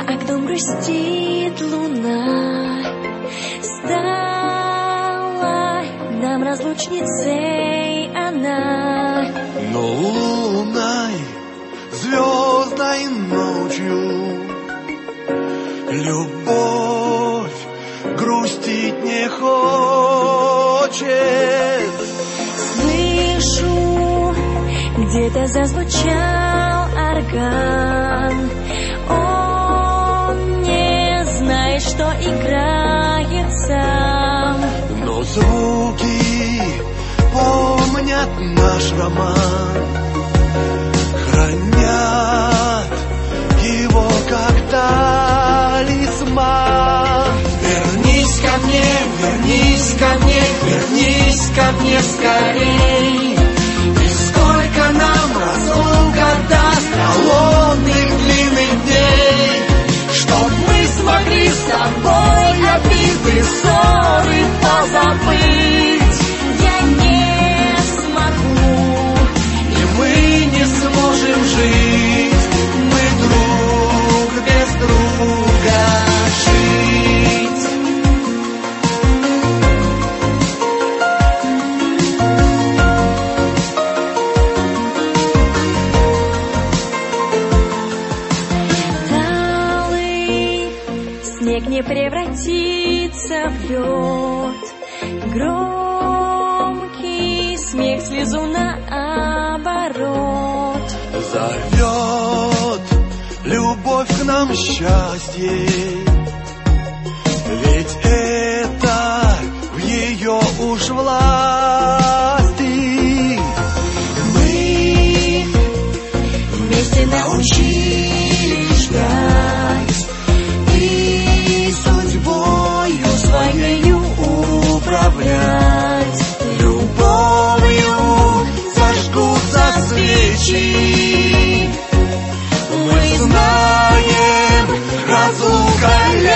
окном грустит луна, стала нам разлучницей она. Но лунной, звездной ночью любовь грустить не хочет. Слышу, где-то зазвучал орган. Он не знает, что играет сам. Но звуки помнят наш роман, хранят его как талисман. Вернись ко мне, вернись ко мне, вернись ко мне скорей. И сколько нам разлука даст холодных длинных дней, чтоб мы смогли с тобой обиды, ссоры позабыть. Я не смогу, и мы не сможем жить, мы друг без друга жить. талый снег не превратится в лед, громкий смех слезу наоборот. Зовет любовь к нам счастье, ведь это в ее уж власти. Мы вместе научились ждать и судьбою своею управлять. Любовью зажгутся свечи, мы знаем, разлука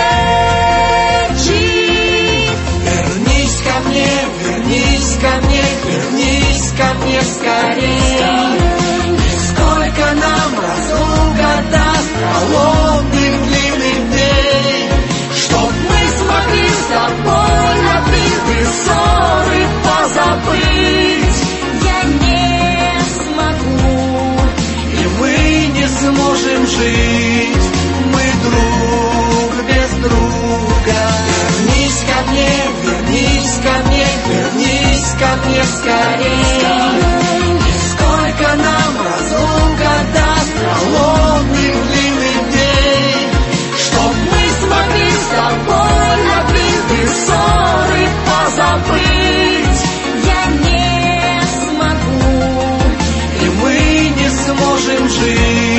лечит. Вернись ко мне, вернись ко мне, вернись ко мне скорей. И сколько нам разлука даст холодных длинных дней, чтоб мы смогли с тобой обиды, ссоры позабыть. Я не смогу, И мы не сможем жить, мы друг без друга. Вернись ко мне, вернись ко мне, вернись ко мне скорей. И сколько нам разлука даст холодных длинных дней, чтоб мы смогли с тобой обиды, ссоры позабыть. я не смогу. И мы не сможем жить.